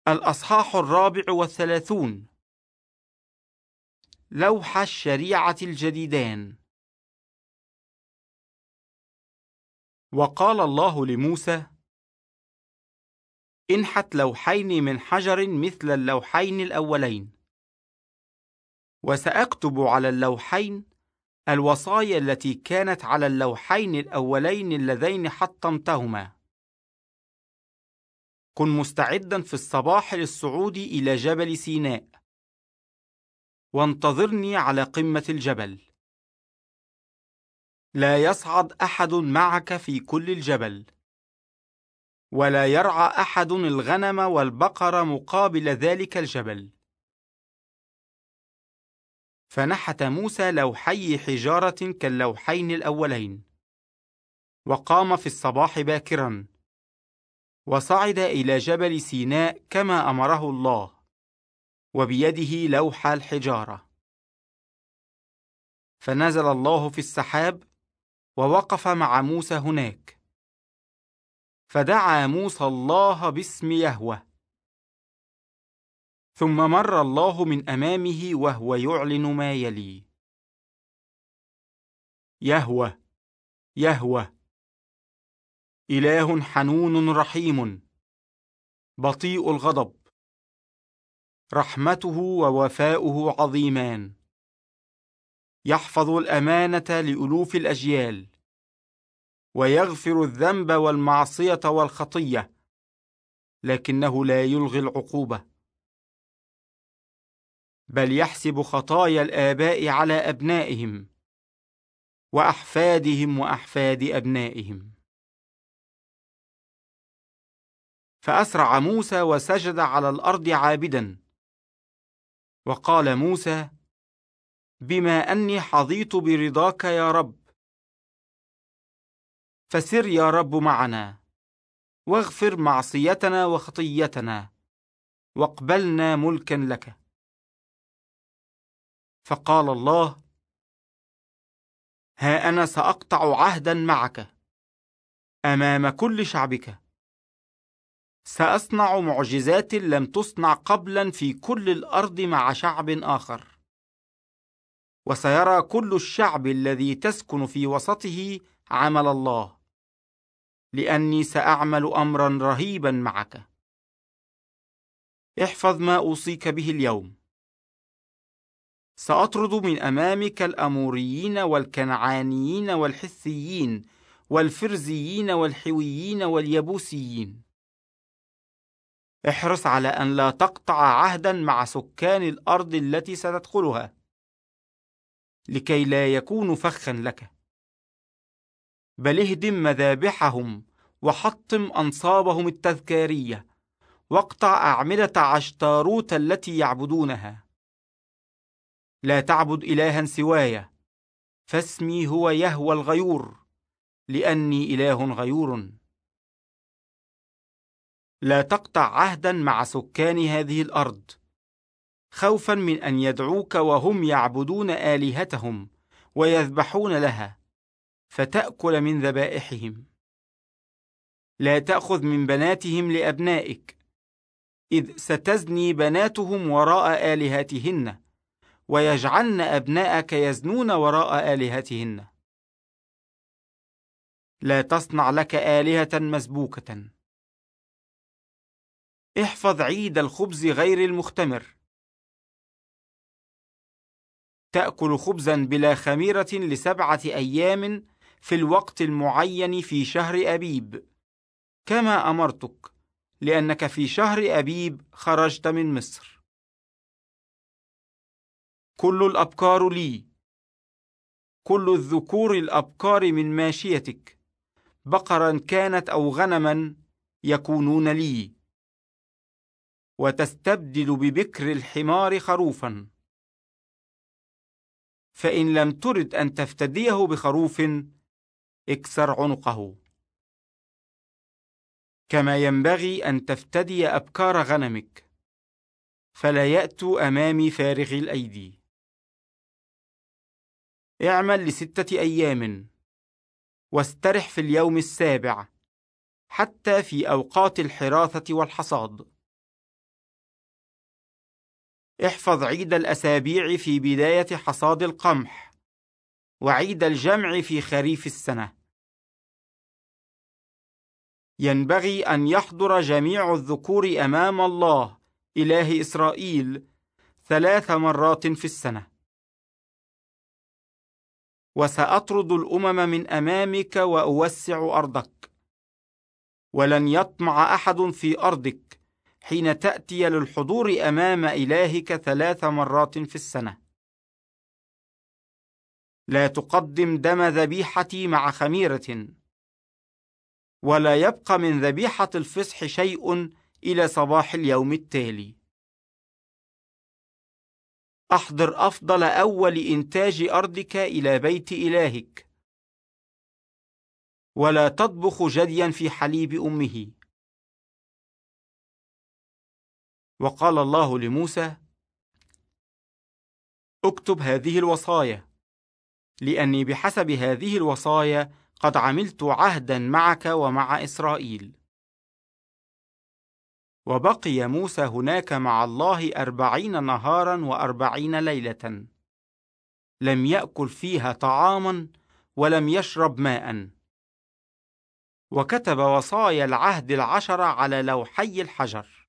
الأصحاح 34. لوح الشريعة الجديدان. وقال الله لموسى: انحت لوحين من حجر مثل اللوحين الأولين، وسأكتب على اللوحين الوصايا التي كانت على اللوحين الأولين اللذين حطمتهما. كن مستعدا في الصباح للصعود إلى جبل سيناء، وانتظرني على قمة الجبل. لا يصعد أحد معك في كل الجبل، ولا يرعى أحد الغنم والبقر مقابل ذلك الجبل. فنحت موسى لوحي حجارة كاللوحين الأولين، وقام في الصباح باكرا، وصعد إلى جبل سيناء كما أمره الله، وبيده لوح الحجارة. فنزل الله في السحاب، ووقف مع موسى هناك. فدعا موسى الله باسم يهوه. ثم مر الله من أمامه وهو يعلن ما يلي: يهوه، يهوه، إله حنون رحيم، بطيء الغضب، رحمته ووفاؤه عظيمان، يحفظ الأمانة لألوف الأجيال، ويغفر الذنب والمعصية والخطية، لكنه لا يلغي العقوبة، بل يحسب خطايا الآباء على أبنائهم وأحفادهم وأحفاد أبنائهم. فأسرع موسى وسجد على الأرض عابدا. وقال موسى: بما أني حظيت برضاك يا رب، فسر يا رب معنا، واغفر معصيتنا وخطيتنا، واقبلنا ملكا لك. فقال الله: ها أنا سأقطع عهدا معك أمام كل شعبك. سأصنع معجزات لم تصنع قبلا في كل الأرض مع شعب آخر، وسيرى كل الشعب الذي تسكن في وسطه عمل الله، لأني سأعمل أمرا رهيبا معك. احفظ ما أوصيك به اليوم. سأطرد من أمامك الأموريين والكنعانيين والحثيين والفرزيين والحويين واليبوسيين. احرص على أن لا تقطع عهدا مع سكان الأرض التي ستدخلها، لكي لا يكونوا فخا لك، بل اهدم مذابحهم وحطم أنصابهم التذكارية، واقطع أعمدة عشتاروت التي يعبدونها. لا تعبد إلها سواي، فاسمي هو يهوى الغيور، لأني إله غيور. لا تقطع عهدا مع سكان هذه الأرض، خوفا من أن يدعوك وهم يعبدون آلهتهم ويذبحون لها، فتأكل من ذبائحهم. لا تأخذ من بناتهم لأبنائك، إذ ستزني بناتهم وراء آلهتهن، ويجعلن أبناءك يزنون وراء آلهتهن. لا تصنع لك آلهة مسبوكة. احفظ عيد الخبز غير المختمر. تأكل خبزا بلا خميرة ل7 أيام في الوقت المعين في شهر أبيب، كما أمرتك، لأنك في شهر أبيب خرجت من مصر. كل الأبكار لي، كل الذكور الأبكار من ماشيتك، بقرا كانت أو غنما، يكونون لي. وتستبدل ببكر الحمار خروفا. فإن لم ترد أن تفتديه بخروف، اكسر عنقه. كما ينبغي أن تفتدي أبكار غنمك، فلا يأتوا أمامي فارغي الأيدي. اعمل ل6 أيام، واسترح في اليوم السابع، حتى في أوقات الحراثة والحصاد. احفظ عيد الأسابيع في بداية حصاد القمح، وعيد الجمع في خريف السنة. ينبغي أن يحضر جميع الذكور أمام الله إله إسرائيل 3 مرات في السنة. وسأطرد الأمم من أمامك وأوسع أرضك، ولن يطمع أحد في أرضك حين تأتي للحضور أمام إلهك 3 مرات في السنة. لا تقدم دم ذبيحتي مع خميرة، ولا يبقى من ذبيحة الفصح شيء إلى صباح اليوم التالي. أحضر أفضل أول إنتاج أرضك إلى بيت إلهك، ولا تطبخ جديا في حليب أمه. وقال الله لموسى: اكتب هذه الوصايا، لأني بحسب هذه الوصايا قد عملت عهدا معك ومع إسرائيل. وبقي موسى هناك مع الله 40 نهارا و40 ليلة، لم يأكل فيها طعاما ولم يشرب ماء. وكتب وصايا العهد 10 على لوحي الحجر.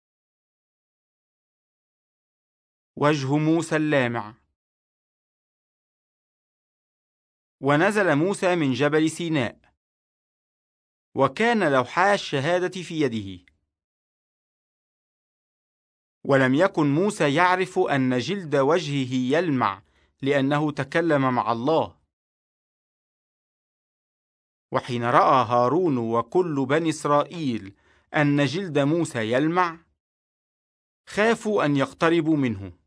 وجه موسى اللامع. ونزل موسى من جبل سيناء، وكان لوحا الشهادة في يده. ولم يكن موسى يعرف أن جلد وجهه يلمع، لأنه تكلم مع الله. وحين رأى هارون وكل بني إسرائيل أن جلد موسى يلمع، خافوا أن يقتربوا منه.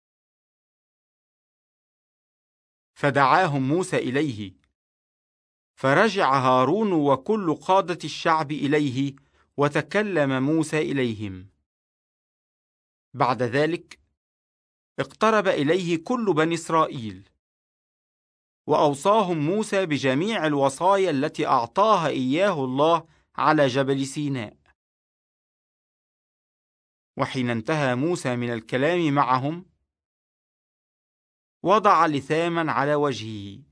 فدعاهم موسى إليه، فرجع هارون وكل قادة الشعب إليه، وتكلم موسى إليهم. بعد ذلك اقترب إليه كل بني إسرائيل، وأوصاهم موسى بجميع الوصايا التي أعطاها إياه الله على جبل سيناء. وحين انتهى موسى من الكلام معهم، وضع لثاما على وجهه.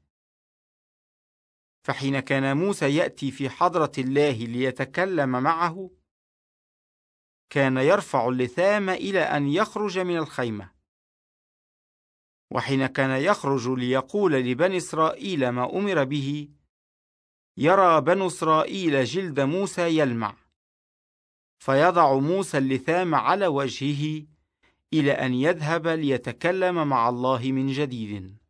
فحين كان موسى يأتي في حضرة الله ليتكلم معه، كان يرفع اللثام إلى أن يخرج من الخيمة. وحين كان يخرج ليقول لبني إسرائيل ما أمر به، يرى بنو إسرائيل جلد موسى يلمع، فيضع موسى اللثام على وجهه إلى أن يذهب ليتكلم مع الله من جديد.